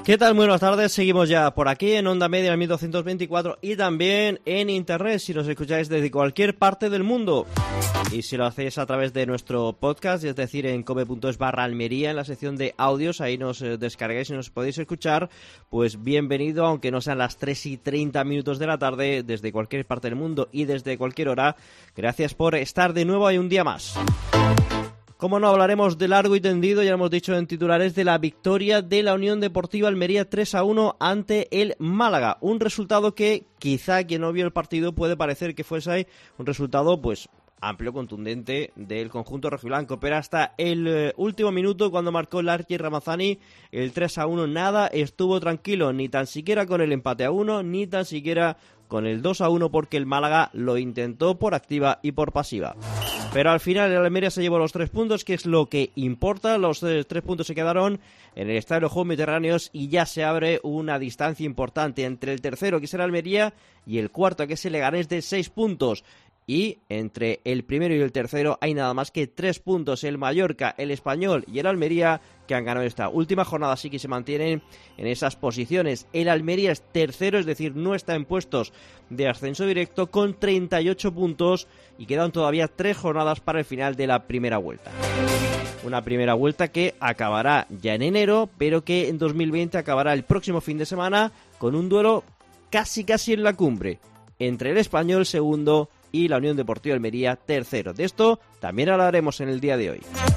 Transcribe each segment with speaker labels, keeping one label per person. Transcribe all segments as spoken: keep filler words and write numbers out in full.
Speaker 1: ¿Qué tal? Muy buenas tardes, seguimos ya por aquí en Onda Media mil doscientos veinticuatro y también en internet si nos escucháis desde cualquier parte del mundo. Y si lo hacéis a través de nuestro podcast, es decir, en cope punto es barra Almería, en la sección de audios, ahí nos eh, descargáis y nos podéis escuchar, pues bienvenido, aunque no sean las tres y treinta minutos de la tarde, desde cualquier parte del mundo y desde cualquier hora. Gracias por estar de nuevo ahí un día más. Como no, hablaremos de largo y tendido, ya lo hemos dicho en titulares, de la victoria de la Unión Deportiva Almería tres a uno ante el Málaga. Un resultado que quizá quien no vio el partido puede parecer que fuese ahí un resultado pues amplio, contundente del conjunto rojiblanco, pero hasta el eh, último minuto, cuando marcó Larky Ramazani el tres a uno, nada estuvo tranquilo, ni tan siquiera con el empate a uno, ni tan siquiera con el dos a uno, porque el Málaga lo intentó por activa y por pasiva. Pero al final el Almería se llevó los tres puntos, que es lo que importa. Los eh, tres puntos se quedaron en el estadio Juegos Mediterráneos y ya se abre una distancia importante entre el tercero, que es el Almería, y el cuarto, que es el Leganés, de seis puntos. Y entre el primero y el tercero hay nada más que tres puntos. El Mallorca, el Español y el Almería, que han ganado esta última jornada, así que se mantienen en esas posiciones. El Almería es tercero, es decir, no está en puestos de ascenso directo, con treinta y ocho puntos, y quedan todavía tres jornadas para el final de la primera vuelta. Una primera vuelta que acabará ya en enero, pero que en dos mil veinte acabará el próximo fin de semana con un duelo casi casi en la cumbre entre el Español segundo y la Unión Deportiva Almería tercero. De esto también hablaremos en el día de hoy.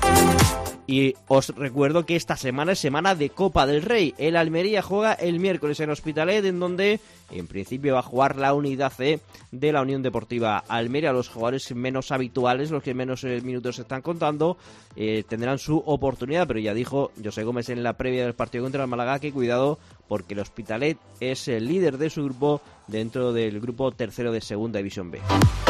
Speaker 1: Y os recuerdo que esta semana es semana de Copa del Rey. El Almería juega el miércoles en Hospitalet, en donde en principio va a jugar la unidad C de la Unión Deportiva Almería. Los jugadores menos habituales, los que menos eh, minutos están contando, eh, tendrán su oportunidad, pero ya dijo José Gómez en la previa del partido contra el Málaga que cuidado, porque el Hospitalet es el líder de su grupo dentro del grupo tercero de Segunda División B.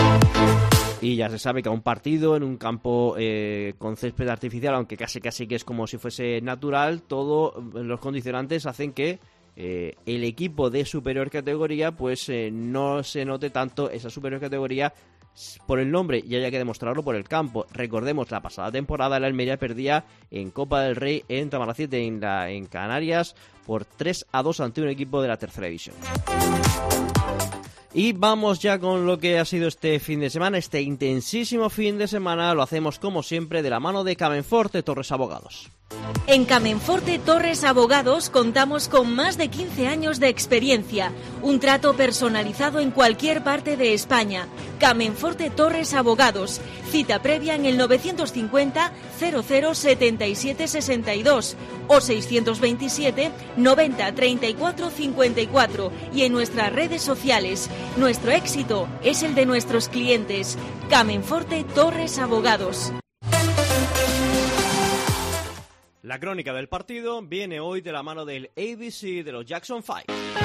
Speaker 1: Y ya se sabe que a un partido en un campo eh, con césped artificial, aunque casi casi que es como si fuese natural, todos los condicionantes hacen que eh, el equipo de superior categoría pues eh, no se note tanto esa superior categoría por el nombre y haya que demostrarlo por el campo. Recordemos, la pasada temporada el Almería perdía en Copa del Rey en Tamaracete, en, la, en Canarias, por tres a dos ante un equipo de la tercera división. Y vamos ya con lo que ha sido este fin de semana, este intensísimo fin de semana. Lo hacemos como siempre de la mano de Camenforte Torres Abogados.
Speaker 2: En Camenforte Torres Abogados contamos con más de quince años de experiencia, un trato personalizado en cualquier parte de España. Camenforte Torres Abogados, cita previa en el novecientos cincuenta cero cero setenta y siete sesenta y dos o seiscientos veintisiete noventa treinta y cuatro cincuenta y cuatro y en nuestras redes sociales. Nuestro éxito es el de nuestros clientes. Camenforte Torres Abogados.
Speaker 1: La crónica del partido viene hoy de la mano del A B C de los Jackson Five.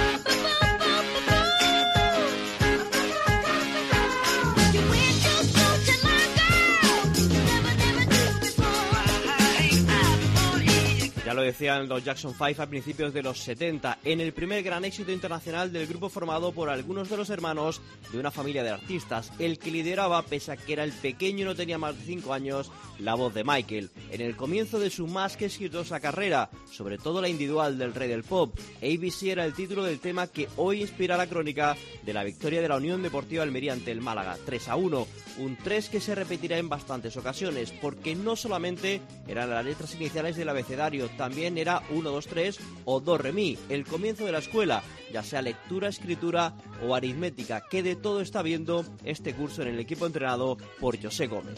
Speaker 1: Ya lo decían los Jackson Five a principios de los setenta, en el primer gran éxito internacional del grupo formado por algunos de los hermanos de una familia de artistas. El que lideraba, pese a que era el pequeño y no tenía más de cinco años, la voz de Michael. En el comienzo de su más que exitosa carrera, sobre todo la individual del rey del pop, A B C era el título del tema que hoy inspira la crónica de la victoria de la Unión Deportiva Almería ante el Málaga, tres a uno. Un tres que se repetirá en bastantes ocasiones, porque no solamente eran las letras iniciales del abecedario, también era uno, dos, tres o do, re, mi, el comienzo de la escuela, ya sea lectura, escritura o aritmética, que de todo está viendo este curso en el equipo entrenado por José Gómez.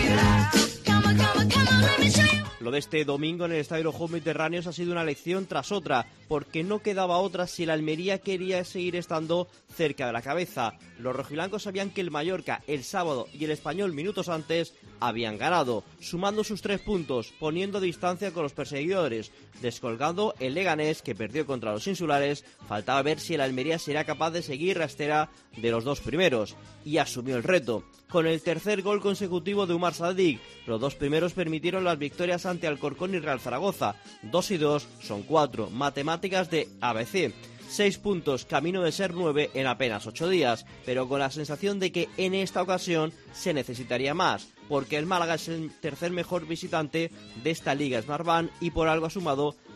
Speaker 1: Lo de este domingo en el Estadio de los Juegos Mediterráneos ha sido una lección tras otra, porque no quedaba otra si el Almería quería seguir estando cerca de la cabeza. Los rojiblancos sabían que el Mallorca el sábado y el Español minutos antes habían ganado, sumando sus tres puntos, poniendo distancia con los perseguidores. Descolgando el Leganés, que perdió contra los insulares, faltaba ver si el Almería sería capaz de seguir rastera de los dos primeros, y asumió el reto. Con el tercer gol consecutivo de Umar Sadik, los dos primeros permitieron las victorias ante Alcorcón y Real Zaragoza. Dos y dos son cuatro, matemáticas de A B C. Seis puntos, camino de ser nueve en apenas ocho días, pero con la sensación de que en esta ocasión se necesitaría más, porque el Málaga es el tercer mejor visitante de esta Liga Smartbank y por algo ha sumado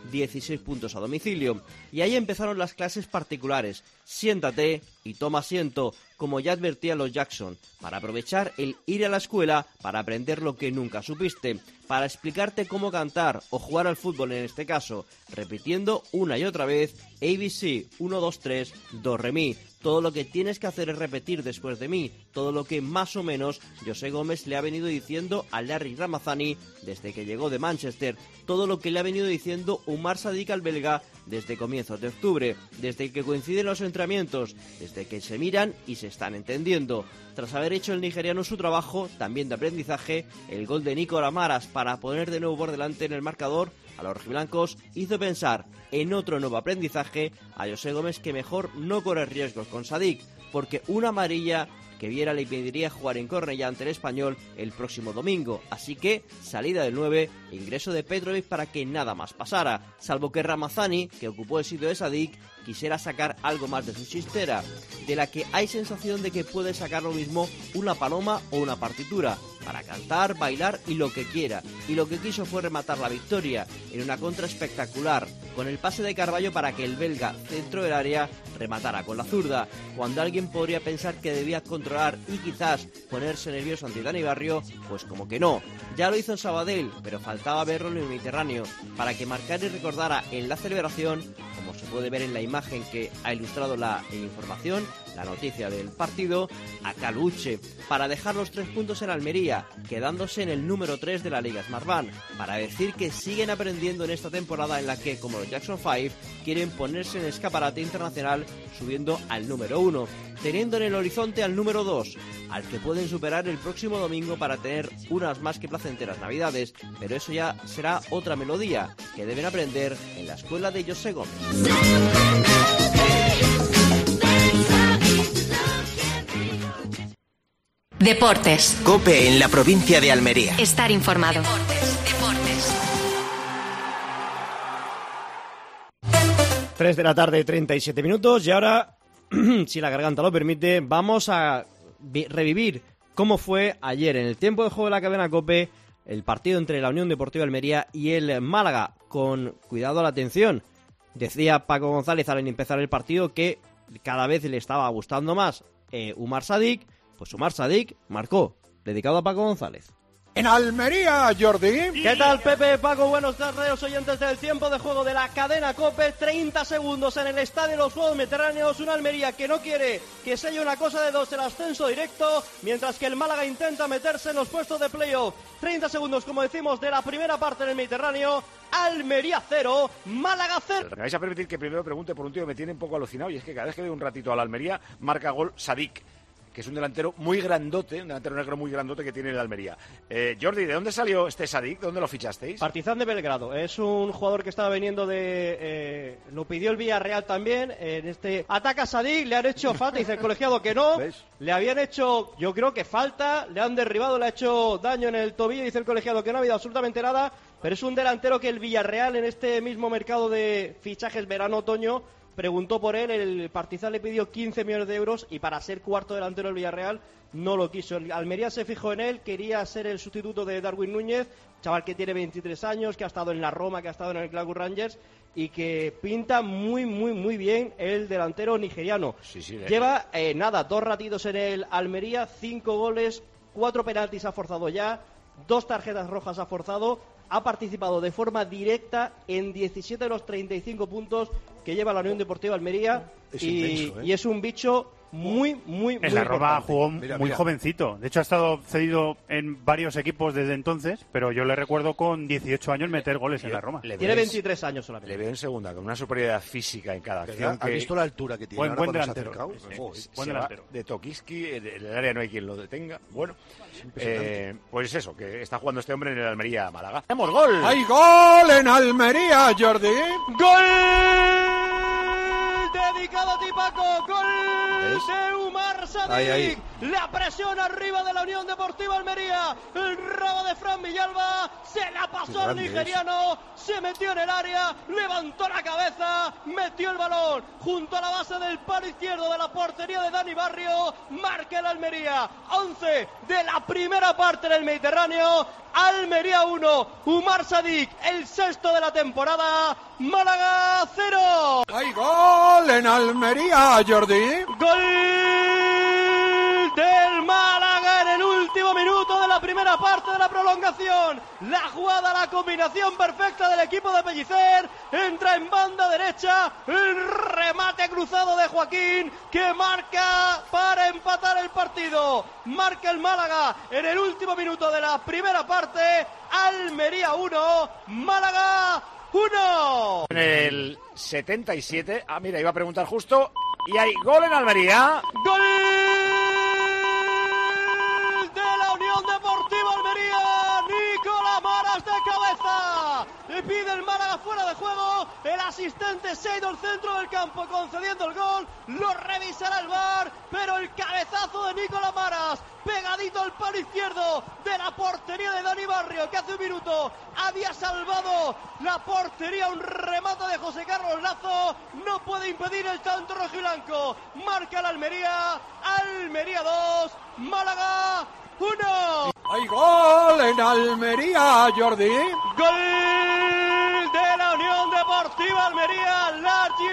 Speaker 1: dieciséis puntos a domicilio. Y ahí empezaron las clases particulares. Siéntate y toma asiento, como ya advertían los Jackson, para aprovechar el ir a la escuela para aprender lo que nunca supiste, para explicarte cómo cantar o jugar al fútbol en este caso, repitiendo una y otra vez A B C, uno, dos, tres, do, re, mi. Todo lo que tienes que hacer es repetir después de mí, todo lo que más o menos José Gómez le ha venido diciendo a Larry Ramazani desde que llegó de Manchester, todo lo que le ha venido diciendo Umar Sadik al belga desde comienzos de octubre, desde que coinciden los entrenamientos, desde que se miran y se están entendiendo. Tras haber hecho el nigeriano su trabajo, también de aprendizaje, el gol de Nico Amaras para poner de nuevo por delante en el marcador a los rojiblancos hizo pensar en otro nuevo aprendizaje a José Gómez, que mejor no correr riesgos con Sadik, porque una amarilla que viera le impediría jugar en Cornellá ante el Español el próximo domingo, así que salida del nueve, ingreso de Petrovic para que nada más pasara, salvo que Ramazani, que ocupó el sitio de Sadik, quisiera sacar algo más de su chistera, de la que hay sensación de que puede sacar lo mismo una paloma o una partitura, para cantar, bailar y lo que quiera, y lo que quiso fue rematar la victoria en una contra espectacular, con el pase de Carballo para que el belga centro del área rematara con la zurda, cuando alguien podría pensar que debía controlar y quizás ponerse nervioso ante Dani Barrio, pues como que no. Ya lo hizo en Sabadell, pero faltaba verlo en el Mediterráneo, para que marcara y recordara en la celebración, como se puede ver en la imagen que ha ilustrado la información, la noticia del partido, a Caluche, para dejar los tres puntos en Almería, quedándose en el número tres de la Liga Smartbank, para decir que siguen aprendiendo en esta temporada en la que, como los Jackson cinco, quieren ponerse en escaparate internacional subiendo al número uno, teniendo en el horizonte al número dos, al que pueden superar el próximo domingo para tener unas más que placenteras navidades, pero eso ya será otra melodía que deben aprender en la escuela de José Gómez.
Speaker 3: Deportes.
Speaker 4: COPE en la provincia de Almería.
Speaker 3: Estar informado.
Speaker 2: Deportes, deportes.
Speaker 1: tres de la tarde, treinta y siete minutos, y ahora, si la garganta lo permite, vamos a vi- revivir cómo fue ayer en el tiempo de juego de la cadena COPE el partido entre la Unión Deportiva Almería y el Málaga, con cuidado a la atención. Decía Paco González al empezar el partido que cada vez le estaba gustando más eh, Umar Sadik. Pues Umar Sadik marcó, dedicado a Paco González.
Speaker 5: En Almería, Jordi.
Speaker 1: ¿Qué tal, Pepe? Paco, buenos tardes, oyentes del tiempo de juego de la cadena COPE. treinta segundos en el Estadio de los Juegos Mediterráneos. Una Almería que no quiere que sea una cosa de dos el ascenso directo, mientras que el Málaga intenta meterse en los puestos de playoff. treinta segundos, como decimos, de la primera parte del Mediterráneo. Almería cero, Málaga cero.
Speaker 5: Me vais a permitir que primero pregunte por un tío que me tiene un poco alucinado, y es que cada vez que veo un ratito a la Almería, marca gol Sadik, que es un delantero muy grandote, un delantero negro muy grandote que tiene el Almería. Eh, Jordi, ¿de dónde salió este Sadik? ¿De dónde lo fichasteis?
Speaker 1: Partizan de Belgrado. Es un jugador que estaba viniendo de... Eh, lo pidió el Villarreal también. En este ataca a Sadik, le han hecho falta, dice el colegiado que no.
Speaker 5: ¿Ves?
Speaker 1: Le habían hecho, yo creo que falta, le han derribado, le ha hecho daño en el tobillo, dice el colegiado que no ha habido absolutamente nada. Pero es un delantero que el Villarreal en este mismo mercado de fichajes verano-otoño preguntó por él, el Partizan le pidió quince millones de euros y para ser cuarto delantero del Villarreal no lo quiso. El Almería se fijó en él, quería ser el sustituto de Darwin Núñez, chaval que tiene veintitrés años, que ha estado en la Roma, que ha estado en el Glasgow Rangers y que pinta muy, muy, muy bien el delantero nigeriano.
Speaker 5: Sí, sí, de...
Speaker 1: Lleva, eh, nada, dos ratitos en el Almería, cinco goles, cuatro penaltis ha forzado ya, dos tarjetas rojas ha forzado, ha participado de forma directa en diecisiete de los treinta y cinco puntos que lleva la Unión Deportiva Almería.
Speaker 5: Es
Speaker 1: y,
Speaker 5: intenso, ¿eh?
Speaker 1: y es un bicho muy, muy, muy
Speaker 6: En la Roma
Speaker 1: importante.
Speaker 6: jugó
Speaker 5: Mira,
Speaker 6: muy
Speaker 5: mira.
Speaker 6: jovencito. De hecho, ha estado cedido en varios equipos desde entonces, pero yo le recuerdo con dieciocho años meter goles en la Roma.
Speaker 5: Le
Speaker 1: Tiene
Speaker 5: ves-
Speaker 1: veintitrés años solamente.
Speaker 5: Le veo en segunda, con una superioridad física en cada acción.
Speaker 7: ¿Has
Speaker 5: que...
Speaker 7: visto la altura que tiene
Speaker 6: Buen-
Speaker 7: ahora
Speaker 6: buen
Speaker 7: cuando se ha
Speaker 6: delantero.
Speaker 7: acercado?
Speaker 6: Sí,
Speaker 7: Joder.
Speaker 6: sí.
Speaker 5: Se
Speaker 6: Buen
Speaker 5: va
Speaker 6: delantero.
Speaker 5: de Tokiski, en el área no hay quien lo detenga. Bueno,
Speaker 7: impresionante.
Speaker 5: eh, pues eso, que está jugando este hombre en el Almería Málaga. ¡Tenemos gol!
Speaker 8: ¡Hay gol en Almería, Jordi!
Speaker 1: ¡Gol! Dedicado a ti, Paco. ¡Gol
Speaker 7: ¿Ves?
Speaker 1: de Umar Sadik!
Speaker 7: Ahí, ahí.
Speaker 9: la presión arriba de la Unión Deportiva Almería, el rabo de Fran Villalba, se la pasó al nigeriano, se metió en el área, levantó la cabeza, metió el balón junto a la base del palo izquierdo de la portería de Dani Barrio, marca el Almería, once de la primera parte del Mediterráneo, Almería uno, Umar Sadik, el sexto de la temporada, Málaga cero.
Speaker 8: ¡Hay gol en Almería, Jordi!
Speaker 9: ¡Gol del Málaga en el último minuto de la primera parte de la prolongación! La jugada, la combinación perfecta del equipo de Pellicer, entra en banda derecha, el remate cruzado de Joaquín que marca para empatar el partido. Marca el Málaga en el último minuto de la primera parte, Almería uno, Málaga uno.
Speaker 5: En el setenta y siete, ah mira, iba a preguntar justo, y hay gol en Almería.
Speaker 9: ¡Gol de la Unión Deportiva Almería! Nicolás Maras de cabeza. Le pide el Málaga fuera de juego. El asistente se ha ido al centro del campo concediendo el gol. Lo revisará el V A R, pero el cabezazo de Nicolás Maras, pegadito al palo izquierdo de la portería de Dani Barrio, que hace un minuto había salvado la portería. Un remate de José Carlos Lazo no puede impedir el tanto rojiblanco. Marca el Almería. Almería dos, Málaga uno.
Speaker 8: ¡Hay gol en Almería, Jordi!
Speaker 9: ¡Gol de la Unión Deportiva Almería! Largi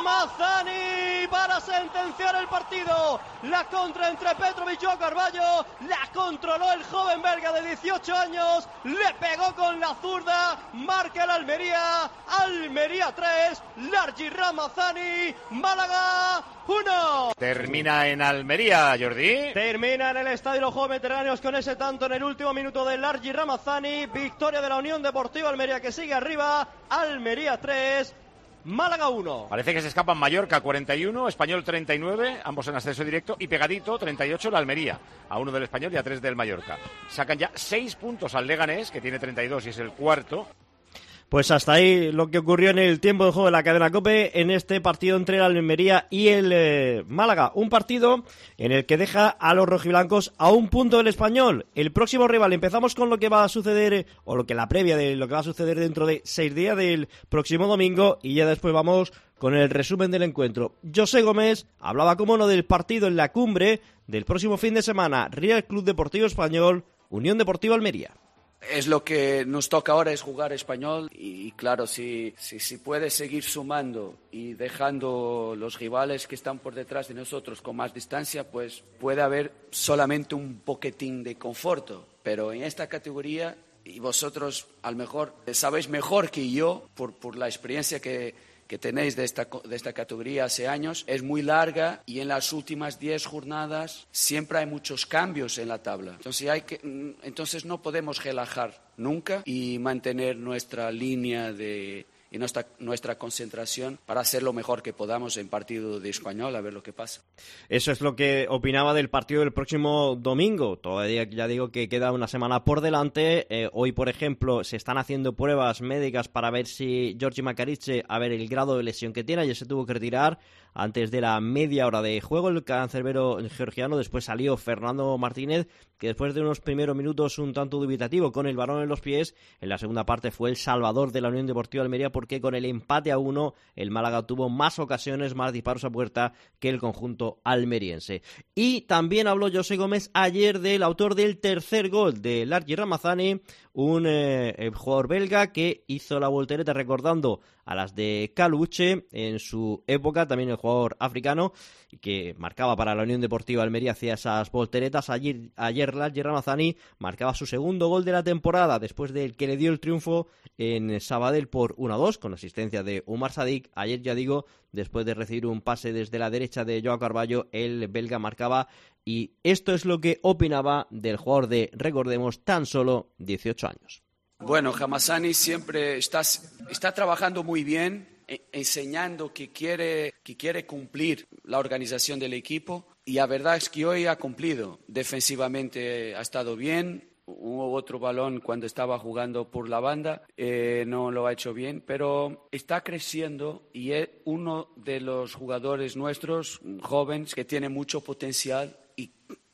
Speaker 9: Ramazani para sentenciar el partido. La contra entre Petrovic y Carballo. La controló el joven belga de dieciocho años. Le pegó con la zurda. Marca el Almería. Almería tres. Largi Ramazani. Málaga uno.
Speaker 5: Termina en Almería, Jordi.
Speaker 9: Termina en el Estadio de los Juegos Veteranos con ese tanto en el último minuto de Largi Ramazani. Victoria de la Unión Deportiva Almería, que sigue arriba. Almería tres, Málaga uno.
Speaker 5: Parece que se escapan Mallorca cuarenta y uno, Español treinta y nueve, ambos en ascenso directo, y pegadito treinta y ocho la Almería, a uno del Español y a tres del Mallorca. Sacan ya seis puntos al Leganés, que tiene treinta y dos y es el cuarto.
Speaker 1: Pues hasta ahí lo que ocurrió en el tiempo de juego de la cadena COPE en este partido entre el Almería y el eh, Málaga. Un partido en el que deja a los rojiblancos a un punto del Español. El próximo rival, empezamos con lo que va a suceder, o lo que la previa de lo que va a suceder dentro de seis días del próximo domingo, y ya después vamos con el resumen del encuentro. José Gómez hablaba, como no, del partido en la cumbre del próximo fin de semana. Real Club Deportivo Español, Unión Deportiva Almería.
Speaker 10: Es lo que nos toca ahora, es jugar Español, y claro, si, si, si puede seguir sumando y dejando los rivales que están por detrás de nosotros con más distancia, pues puede haber solamente un poquitín de conforto, pero en esta categoría, y vosotros a lo mejor sabéis mejor que yo, por, por la experiencia que que tenéis de esta, de esta categoría hace años, es muy larga, y en las últimas diez jornadas siempre hay muchos cambios en la tabla. Entonces, hay que, entonces no podemos relajar nunca y mantener nuestra línea de, y nuestra, nuestra concentración para hacer lo mejor que podamos en partido de Español, a ver lo que pasa.
Speaker 1: Eso es lo que opinaba del partido del próximo domingo. Todavía, ya digo, que queda una semana por delante. Eh, hoy, por ejemplo, se están haciendo pruebas médicas para ver si Giorgi Macarice, a ver el grado de lesión que tiene. Ayer se tuvo que retirar antes de la media hora de juego el cancerbero georgiano. Después salió Fernando Martínez, que después de unos primeros minutos un tanto dubitativo con el balón en los pies, en la segunda parte fue el salvador de la Unión Deportiva Almería, porque con el empate a uno el Málaga tuvo más ocasiones, más disparos a puerta que el conjunto almeriense. Y también habló José Gómez ayer del autor del tercer gol, de Largi Ramazani, un eh, jugador belga que hizo la voltereta recordando a las de Caluche en su época, también el jugador africano, y que marcaba para la Unión Deportiva Almería, hacía esas volteretas. Ayer, ayer Largi Ramazani marcaba su segundo gol de la temporada, después del que le dio el triunfo en Sabadell por uno a dos, con asistencia de Umar Sadik. Ayer, ya digo, después de recibir un pase desde la derecha de Joao Carballo, el belga marcaba, y esto es lo que opinaba del jugador de, recordemos, tan solo dieciocho años.
Speaker 10: Bueno, Ramazani siempre está, está trabajando muy bien, enseñando que quiere, que quiere cumplir la organización del equipo, y la verdad es que hoy ha cumplido. Defensivamente ha estado bien. Hubo otro balón cuando estaba jugando por la banda, eh, no lo ha hecho bien, pero está creciendo y es uno de los jugadores nuestros jóvenes que tiene mucho potencial, y,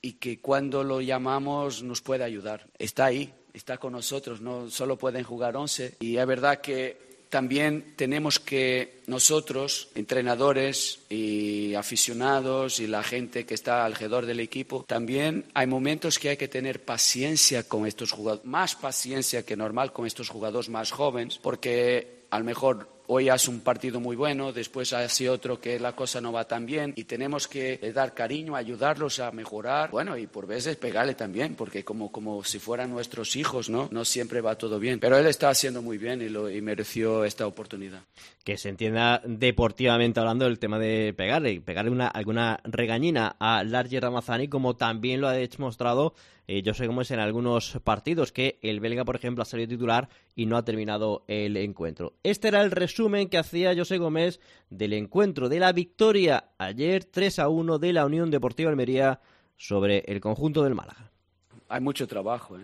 Speaker 10: y que cuando lo llamamos nos puede ayudar. Está ahí, está con nosotros, no solo pueden jugar once. Y es verdad que también tenemos que nosotros, entrenadores y aficionados y la gente que está alrededor del equipo, también hay momentos que hay que tener paciencia con estos jugadores, más paciencia que normal con estos jugadores más jóvenes, porque a lo mejor hoy hace un partido muy bueno, después hace otro que la cosa no va tan bien y tenemos que dar cariño, ayudarlos a mejorar, bueno, y por veces pegarle también, porque como, como si fueran nuestros hijos, ¿no? No siempre va todo bien, pero él está haciendo muy bien y, lo, y mereció esta oportunidad.
Speaker 1: Que se entienda deportivamente hablando del tema de pegarle, pegarle una, alguna regañina a Largi Ramazani, como también lo ha demostrado eh, José Gómez en algunos partidos, que el belga, por ejemplo, ha salido titular y no ha terminado el encuentro. Este era el resumen que hacía José Gómez del encuentro, de la victoria ayer tres a uno de la Unión Deportiva Almería sobre el conjunto del Málaga.
Speaker 10: Hay mucho trabajo, ¿eh?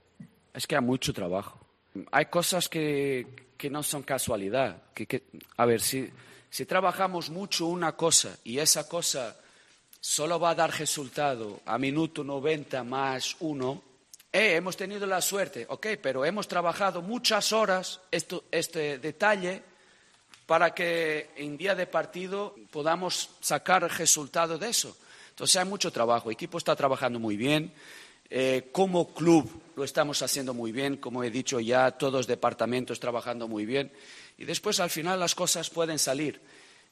Speaker 10: Es que hay mucho trabajo. Hay cosas que, que no son casualidad. Que, que, a ver, si, si trabajamos mucho una cosa y esa cosa solo va a dar resultado a minuto noventa más uno, eh, hemos tenido la suerte, ok, pero hemos trabajado muchas horas esto, este detalle para que en día de partido podamos sacar el resultado de eso. Entonces hay mucho trabajo, el equipo está trabajando muy bien, eh, como club lo estamos haciendo muy bien, como he dicho ya, todos los departamentos trabajando muy bien y después al final las cosas pueden salir.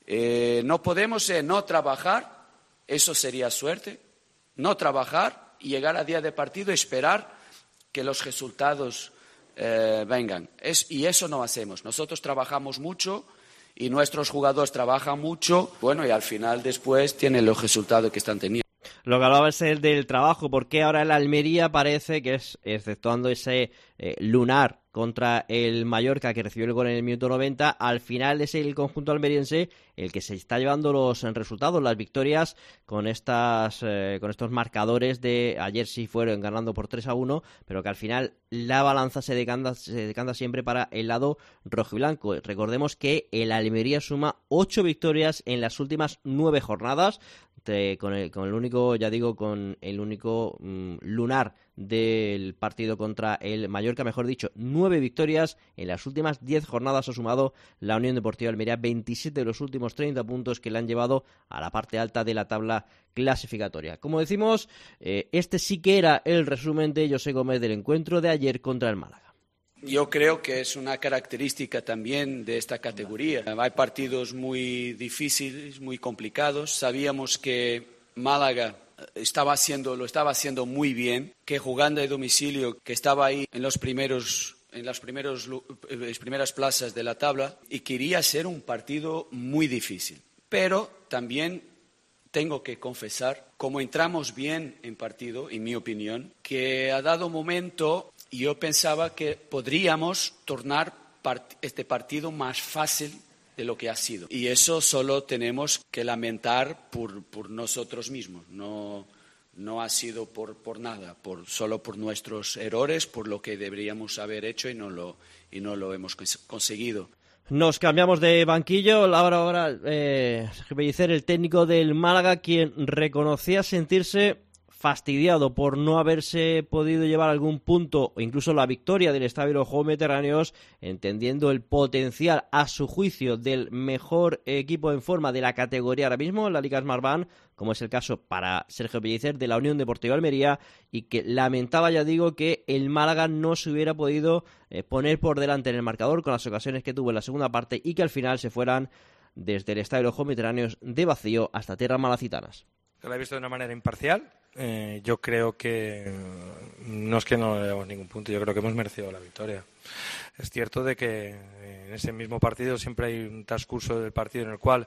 Speaker 10: Eh, no podemos eh, no trabajar. Eso sería suerte, no trabajar y llegar a día de partido y esperar que los resultados eh, vengan. Es, y eso no hacemos. Nosotros trabajamos mucho y nuestros jugadores trabajan mucho, bueno, y al final después tienen los resultados que están teniendo.
Speaker 1: Lo que hablaba es el del trabajo, porque ahora el Almería parece que es, exceptuando ese eh, lunar contra el Mallorca que recibió el gol en el minuto noventa, al final es el conjunto almeriense el que se está llevando los resultados, las victorias con estas eh, con estos marcadores de ayer sí fueron ganando por tres a uno, pero que al final la balanza se decanta, se decanta siempre para el lado rojiblanco. Recordemos que el Almería suma ocho victorias en las últimas nueve jornadas, de, con, el, con el único, ya digo, con el único mmm, lunar del partido contra el Mallorca, mejor dicho, nueve victorias en las últimas diez jornadas ha sumado la Unión Deportiva Almería, veintisiete de los últimos treinta puntos que le han llevado a la parte alta de la tabla clasificatoria. Como decimos, eh, este sí que era el resumen de José Gómez del encuentro de ayer contra el Málaga.
Speaker 10: Yo creo que es una característica también de esta categoría. Hay partidos muy difíciles, muy complicados. Sabíamos que Málaga estaba haciendo, lo estaba haciendo muy bien, que jugando de domicilio, que estaba ahí en los primeros, en las primeros, las primeras plazas de la tabla y quería ser un partido muy difícil. Pero también tengo que confesar, como entramos bien en partido, en mi opinión, que ha dado momento. Yo pensaba que podríamos tornar part- este partido más fácil de lo que ha sido. Y eso solo tenemos que lamentar por, por nosotros mismos. No, no ha sido por, por nada, por, solo por nuestros errores, por lo que deberíamos haber hecho y no lo, y no lo hemos cons- conseguido.
Speaker 1: Nos cambiamos de banquillo. Ahora, ahora eh, Pellicer, el técnico del Málaga, quien reconocía sentirse fastidiado por no haberse podido llevar algún punto o incluso la victoria del Estadio de los Juegos Mediterráneos, entendiendo el potencial a su juicio del mejor equipo en forma de la categoría ahora mismo en la Liga Smartbank, como es el caso para Sergio Pellicer de la Unión Deportiva Almería, y que lamentaba, ya digo, que el Málaga no se hubiera podido eh, poner por delante en el marcador con las ocasiones que tuvo en la segunda parte y que al final se fueran desde el Estadio de los Juegos Mediterráneos de vacío hasta tierras malacitanas.
Speaker 11: Lo he visto de una manera imparcial. Eh, yo creo que no es que no le demos ningún punto, yo creo que hemos merecido la victoria. Es cierto de que en ese mismo partido siempre hay un transcurso del partido en el cual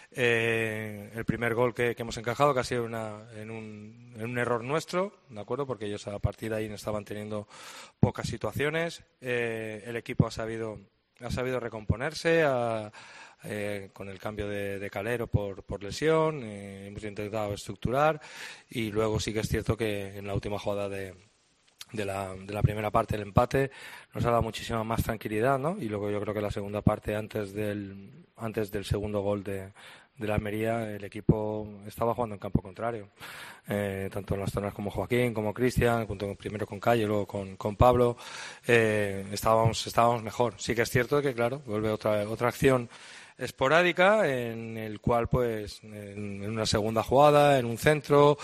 Speaker 11: eh, el primer gol que, que hemos encajado, que ha sido una, en, un, en un error nuestro, ¿de acuerdo? Porque ellos a partir de ahí no estaban teniendo pocas situaciones. Eh, el equipo ha sabido, ha sabido recomponerse, ha, Eh, con el cambio de, de Calero por, por lesión, eh, hemos intentado estructurar y luego sí que es cierto que en la última jugada de, de, la, de la primera parte el empate nos ha dado muchísima más tranquilidad, ¿no? Y luego yo creo que la segunda parte antes del antes del segundo gol de, de la Almería, el equipo estaba jugando en campo contrario, eh, tanto en las zonas como Joaquín, como Cristian, junto primero con Calle, luego con, con Pablo, eh, estábamos, estábamos mejor. Sí que es cierto que, claro, vuelve otra, otra acción esporádica en el cual, pues, en, en una segunda jugada, en un centro,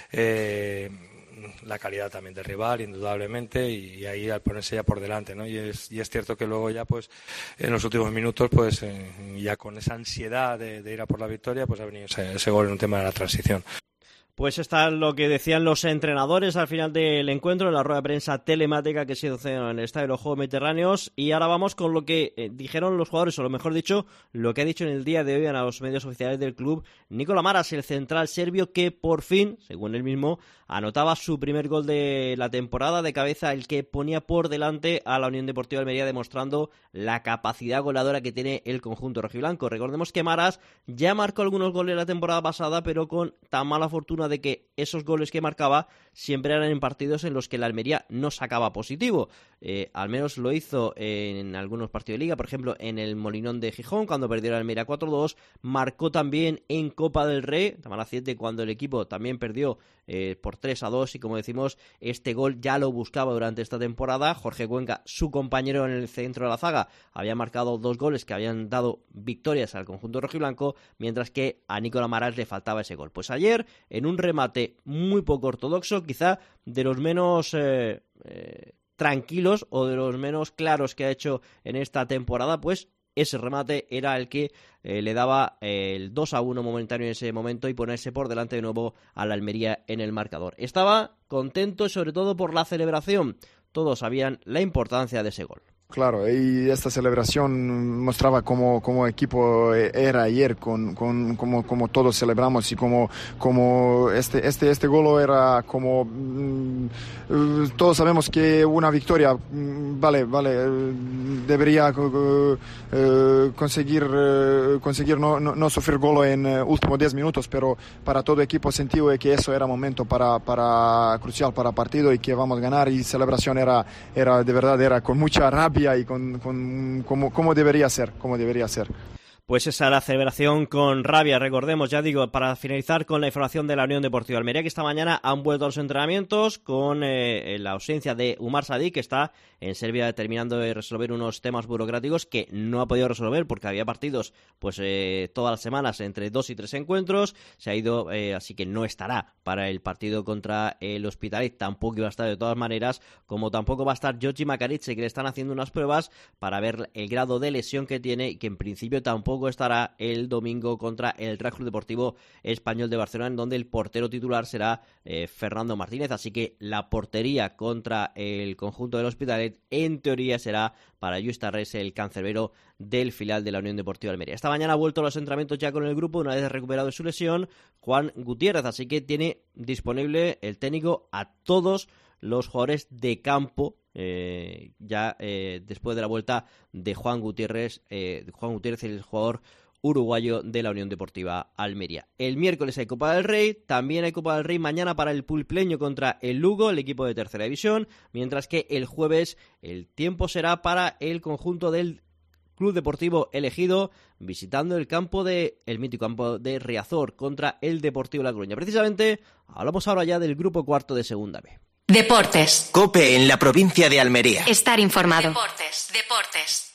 Speaker 11: eh, la calidad también del rival, indudablemente, y, y ahí al ponerse ya por delante, ¿no? Y es, y es cierto que luego ya, pues, en los últimos minutos, pues, eh, ya con esa ansiedad de, de ir a por la victoria, pues ha venido ese, ese gol en un tema de la transición.
Speaker 1: Pues está lo que decían los entrenadores al final del encuentro, en la rueda de prensa telemática que se hizo en el Estadio de los Juegos Mediterráneos. Y ahora vamos con lo que eh, dijeron los jugadores, o lo mejor dicho, lo que ha dicho en el día de hoy a los medios oficiales del club Nikola Maras, el central serbio que por fin, según él mismo, anotaba su primer gol de la temporada de cabeza, el que ponía por delante a la Unión Deportiva Almería, demostrando la capacidad goleadora que tiene el conjunto rojiblanco. Recordemos que Maras ya marcó algunos goles la temporada pasada, pero con tan mala fortuna de que esos goles que marcaba siempre eran en partidos en los que la Almería no sacaba positivo. Eh, al menos lo hizo en algunos partidos de Liga, por ejemplo en el Molinón de Gijón cuando perdió la Almería cuatro dos, marcó también en Copa del Rey, tan siete, cuando el equipo también perdió eh, por tres a dos, y como decimos, este gol ya lo buscaba durante esta temporada. Jorge Cuenca, su compañero en el centro de la zaga, había marcado dos goles que habían dado victorias al conjunto rojiblanco, mientras que a Nikola Maras le faltaba ese gol. Pues ayer, en un remate muy poco ortodoxo, quizá de los menos eh, eh, tranquilos o de los menos claros que ha hecho en esta temporada, pues ese remate era el que eh, le daba eh, el dos a uno momentáneo en ese momento y ponerse por delante de nuevo a la Almería en el marcador. Estaba contento sobre todo por la celebración. Todos sabían la importancia de ese gol.
Speaker 12: Claro, y esta celebración mostraba cómo, cómo equipo era ayer, con, con como, como todos celebramos y como, como este, este, este gol era como mmm, todos sabemos que una victoria mmm, vale, vale, debería uh, uh, conseguir, uh, conseguir no, no, no sufrir gol en uh, últimos diez minutos, pero para todo equipo sentido que eso era momento para, para crucial para partido y que vamos a ganar, y celebración era, era de verdad, era con mucha rabia y con, con como, como debería ser, como debería ser.
Speaker 1: Pues esa era la celebración con rabia, recordemos, ya digo, para finalizar con la información de la Unión Deportiva Almería, que esta mañana han vuelto a los entrenamientos con eh, la ausencia de Umar Sadik, que está en Serbia terminando de resolver unos temas burocráticos que no ha podido resolver porque había partidos pues eh, todas las semanas entre dos y tres encuentros. Se ha ido, eh, así que no estará para el partido contra el Hospitalet, tampoco iba a estar de todas maneras, como tampoco va a estar Giorgi Makarice, que le están haciendo unas pruebas para ver el grado de lesión que tiene y que en principio tampoco estará el domingo contra el Real Club Deportivo Español de Barcelona, en donde el portero titular será eh, Fernando Martínez, así que la portería contra el conjunto del Hospitalet en teoría será para Lluís Tarrés, el cancerbero del filial de la Unión Deportiva Almería. Esta mañana ha vuelto a los entrenamientos ya con el grupo, una vez recuperado de su lesión, Juan Gutiérrez, así que tiene disponible el técnico a todos los jugadores de campo, eh, ya eh, después de la vuelta de Juan Gutiérrez, eh, Juan Gutiérrez, el jugador uruguayo de la Unión Deportiva Almería. El miércoles hay Copa del Rey, también hay Copa del Rey mañana para el pulpleño contra el Lugo, el equipo de tercera división, mientras que el jueves el tiempo será para el conjunto del Club Deportivo Elegido, visitando el campo de el mítico campo de Riazor contra el Deportivo La Coruña. Precisamente hablamos ahora ya del grupo cuarto de Segunda B.
Speaker 3: Deportes.
Speaker 4: COPE en la provincia de Almería.
Speaker 3: Estar informado.
Speaker 2: Deportes, deportes.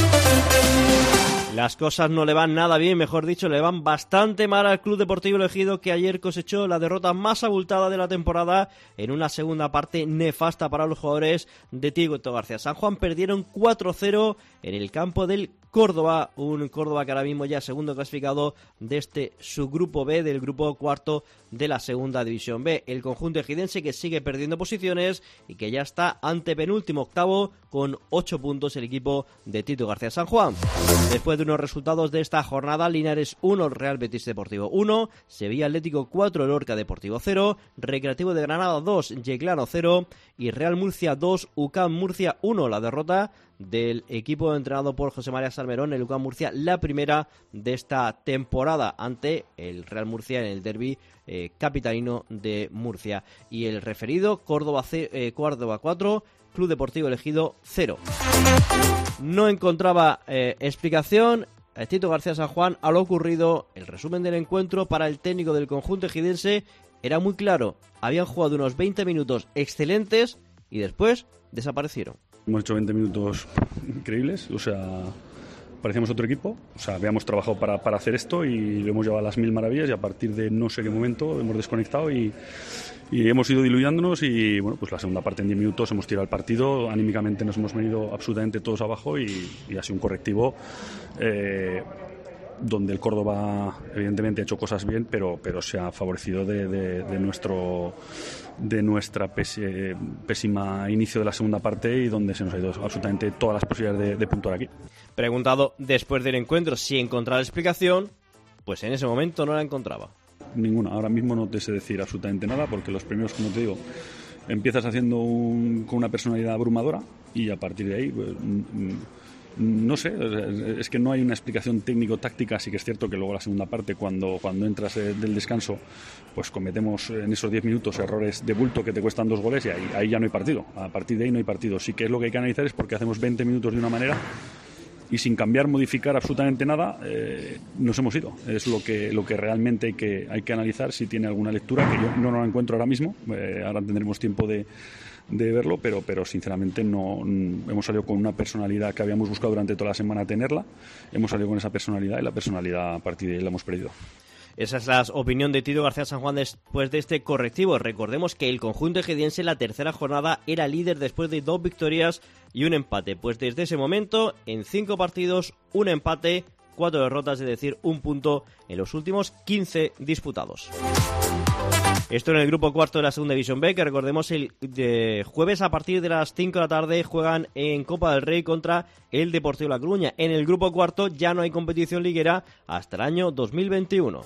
Speaker 1: Las cosas no le van nada bien, mejor dicho, le van bastante mal al Club Deportivo Elegido, que ayer cosechó la derrota más abultada de la temporada en una segunda parte nefasta para los jugadores de Tito García San Juan. Perdieron cuatro cero en el campo del Córdoba, un Córdoba que ahora mismo ya es segundo clasificado de este subgrupo B, del grupo cuarto de la segunda división B. El conjunto ejidense que sigue perdiendo posiciones y que ya está antepenúltimo, octavo, con ocho puntos el equipo de Tito García San Juan. Después de unos resultados de esta jornada, Linares uno, Real Betis Deportivo uno, Sevilla Atlético cuatro, Lorca Deportivo cero, Recreativo de Granada dos, Yeclano cero y Real Murcia dos, U C A M Murcia uno. La derrota del equipo entrenado por José María Salmerón, el U C A M Murcia, la primera de esta temporada ante el Real Murcia en el derbi eh, capitalino de Murcia. Y el referido, Córdoba, C, eh, Córdoba cuatro, Club Deportivo Elegido cero. No encontraba eh, explicación a Tito García San Juan a lo ocurrido. El resumen del encuentro para el técnico del conjunto ejidense era muy claro. Habían jugado unos veinte minutos excelentes y después desaparecieron.
Speaker 13: Hemos hecho veinte minutos increíbles, o sea, parecíamos otro equipo, o sea, habíamos trabajado para, para hacer esto y lo hemos llevado a las mil maravillas y a partir de no sé qué momento hemos desconectado y, y hemos ido diluyéndonos y bueno, pues la segunda parte en diez minutos hemos tirado el partido, anímicamente nos hemos venido absolutamente todos abajo y, y ha sido un correctivo eh, donde el Córdoba evidentemente ha hecho cosas bien, pero, pero se ha favorecido de, de, de nuestro de nuestra pesi, pésima inicio de la segunda parte y donde se nos ha ido absolutamente todas las posibilidades de, de puntuar aquí.
Speaker 1: Preguntado después del encuentro si encontraba la explicación, pues en ese momento no la encontraba.
Speaker 13: Ninguna, ahora mismo no te sé decir absolutamente nada porque los primeros, como te digo, empiezas haciendo un, con una personalidad abrumadora y a partir de ahí pues, no sé, es que no hay una explicación técnico-táctica, sí que es cierto que luego la segunda parte cuando, cuando entras del descanso pues cometemos en esos diez minutos errores de bulto que te cuestan dos goles y ahí, ahí ya no hay partido, a partir de ahí no hay partido, sí que es lo que hay que analizar es porque hacemos veinte minutos de una manera y sin cambiar, modificar absolutamente nada eh, nos hemos ido, es lo que, lo que realmente hay que, hay que analizar si tiene alguna lectura que yo no la encuentro ahora mismo, eh, ahora tendremos tiempo de de verlo, pero, pero sinceramente no hemos salido con una personalidad que habíamos buscado durante toda la semana tenerla, hemos salido con esa personalidad y la personalidad a partir de ahí la hemos perdido.
Speaker 1: Esa es la opinión de Tito García San Juan después de este correctivo. Recordemos que el conjunto ejidense en la tercera jornada era líder después de dos victorias y un empate, pues desde ese momento en cinco partidos, un empate, cuatro derrotas, es decir, un punto en los últimos quince disputados. Esto en el grupo cuarto de la segunda división B, que recordemos el de jueves a partir de las cinco de la tarde juegan en Copa del Rey contra el Deportivo La Coruña. En el grupo cuarto ya no hay competición liguera hasta el año dos mil veintiuno.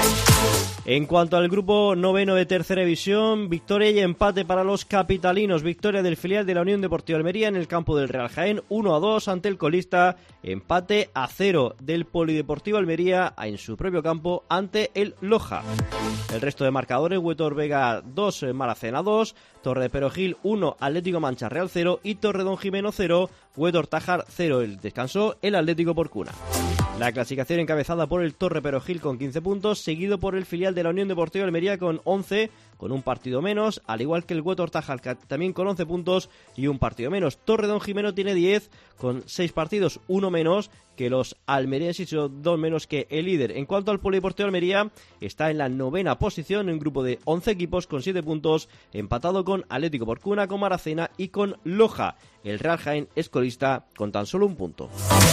Speaker 1: En cuanto al grupo noveno de tercera división, victoria y empate para los capitalinos. Victoria del filial de la Unión Deportiva Almería en el campo del Real Jaén, uno a dos ante el colista. Empate a cero del Polideportivo Almería en su propio campo ante el Loja. El resto de marcadores: Huetor Vega dos, Maracena dos, Torre de Perogil uno, Atlético Mancha Real cero y Torredón Jimeno cero, Huetor Tájar cero. El descansó el Atlético Porcuna. La clasificación encabezada por el Torre Perogil con quince puntos, seguido por el filial de la Unión Deportiva Almería con once, con un partido menos, al igual que el Huetor Tájar también con once puntos y un partido menos. Torredón Jimeno tiene diez con seis partidos, uno menos que los almerienses y dos menos que el líder. En cuanto al Polideportivo Almería, está en la novena posición en un grupo de once equipos con siete puntos, empatado con Atlético Porcuna, con Maracena y con Loja. El Real Jaén es colista con tan solo un punto.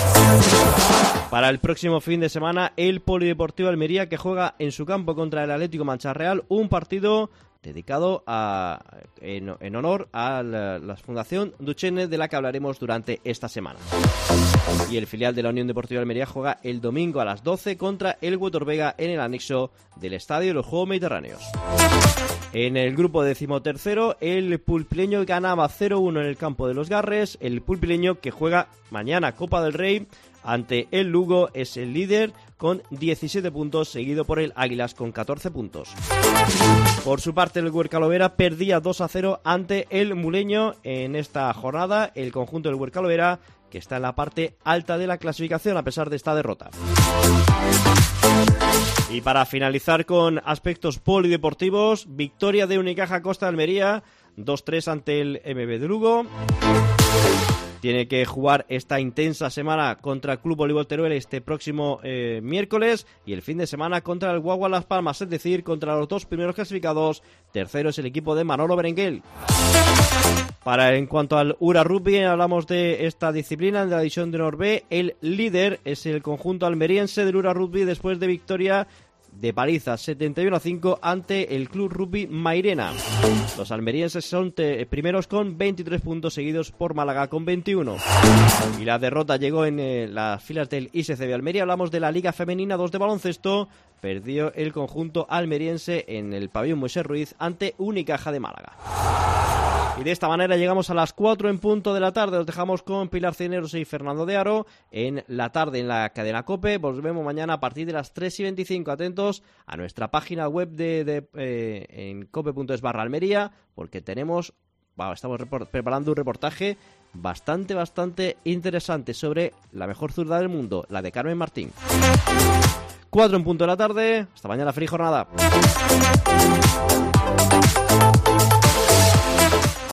Speaker 1: Para el próximo fin de semana, el Polideportivo Almería, que juega en su campo contra el Atlético Mancha Real, un partido dedicado a, en, en honor a la, la Fundación Duchenne, de la que hablaremos durante esta semana. Y el filial de la Unión Deportiva Almería juega el domingo a las doce contra el Huetor Vega en el anexo del Estadio de los Juegos Mediterráneos. En el grupo decimotercero, el pulpileño ganaba cero uno en el campo de los Garres. El pulpileño, que juega mañana Copa del Rey ante el Lugo, es el líder con diecisiete puntos, seguido por el Águilas con catorce puntos. Por su parte, el Huercalovera perdía dos a cero ante el Muleño en esta jornada. El conjunto del Huercalovera, que está en la parte alta de la clasificación a pesar de esta derrota. Y para finalizar con aspectos polideportivos, victoria de Unicaja Costa de Almería, dos tres ante el M B de Lugo. Tiene que jugar esta intensa semana contra el Club Voleibol Teruel este próximo eh, miércoles y el fin de semana contra el Guagua Las Palmas, es decir, contra los dos primeros clasificados. Tercero es el equipo de Manolo Berenguel. Para en cuanto al Ura Rugby, hablamos de esta disciplina en la división de Honor B. El líder es el conjunto almeriense del Ura Rugby después de victoria de paliza setenta y uno a cinco ante el Club Rugby Mairena. Los almerienses son te- primeros con veintitrés puntos, seguidos por Málaga con veintiuno. Y la derrota llegó en eh, las filas del I S C B Almería. Hablamos de la Liga Femenina dos de baloncesto. Perdió el conjunto almeriense en el pabellón Moisés Ruiz ante Unicaja de Málaga. Y de esta manera llegamos a las cuatro en punto de la tarde. Os dejamos con Pilar Cineros y Fernando de Aro en la tarde en la cadena COPE. Volvemos mañana a partir de las tres y veinticinco. Atentos a nuestra página web de, de eh, en cope punto es barra Almería, porque tenemos wow, estamos report- preparando un reportaje bastante, bastante interesante sobre la mejor zurda del mundo, la de Carmen Martín. Cuatro en punto de la tarde. Hasta mañana, feliz jornada.